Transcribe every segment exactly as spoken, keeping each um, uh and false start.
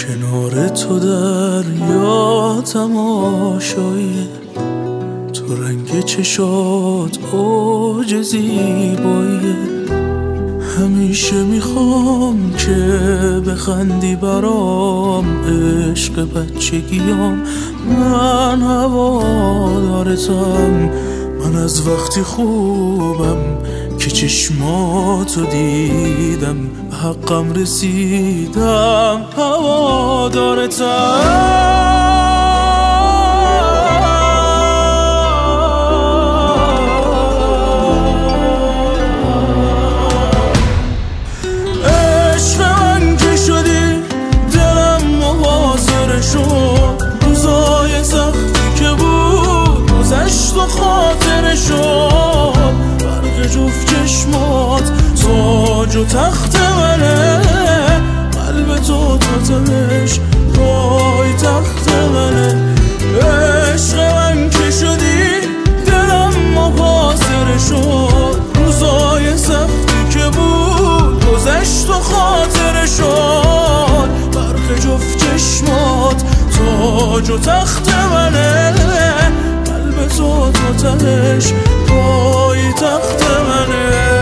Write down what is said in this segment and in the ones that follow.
کنار تو دریا تماشایی، تو رنگ چشات اوج زیباییه. همیشه میخوام که بخندی برام، عشق بچگیام من هوادارتم. من از وقتی خوبم که چشماتو دیدم، به حقم رسیدم هوادارتم. روزای سختی که بود گذشت و خاطر شد، برق جفت چشمات تاج و تخت منه. قلب تو تاتمش پای تخت منه. عشق من که شدی دلم محاصره شد، روزای سختی که بود گذشت و خاطر شد، برق جفت چشمات تاج و تخت منه. قلب تو تاتمش پای تخت منه.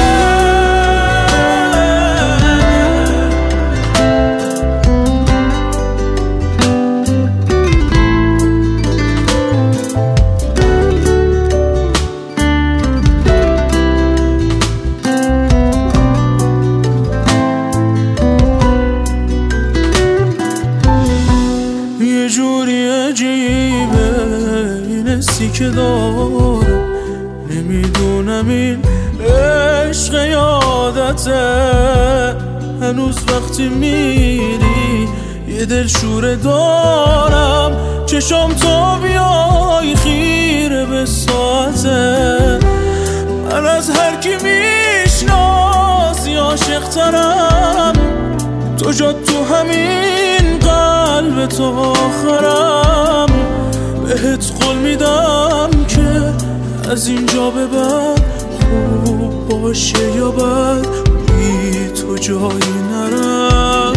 یه جوری عجیبه این حسی که داره، نمیدونم این عشق یادته. هنوز وقتی میری یه دلشوره دارم، چشام تو بیای خیره به ساعته. من از هر کی میشناسی عاشق ترم، تو جات تو همین قلب تو آخرم. بهت قول میدم که از اینجا به بعد خوب باشه یا بد، بی تو جایی نرم.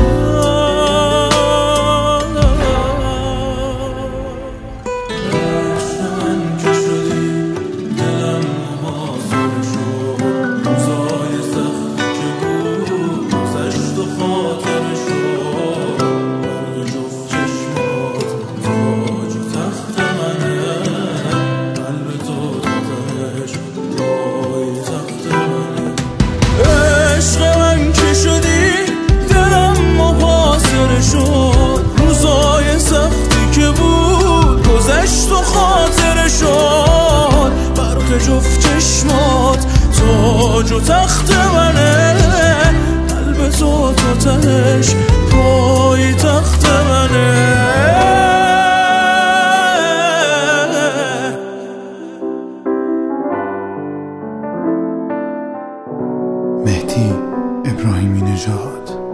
روزای سختی که بود گذشت و خاطر شد، برق جفت چشمات تاج و تخت منه. قلب تو تاتمش پای تخت منه. مهدی ابراهیمی نژاد.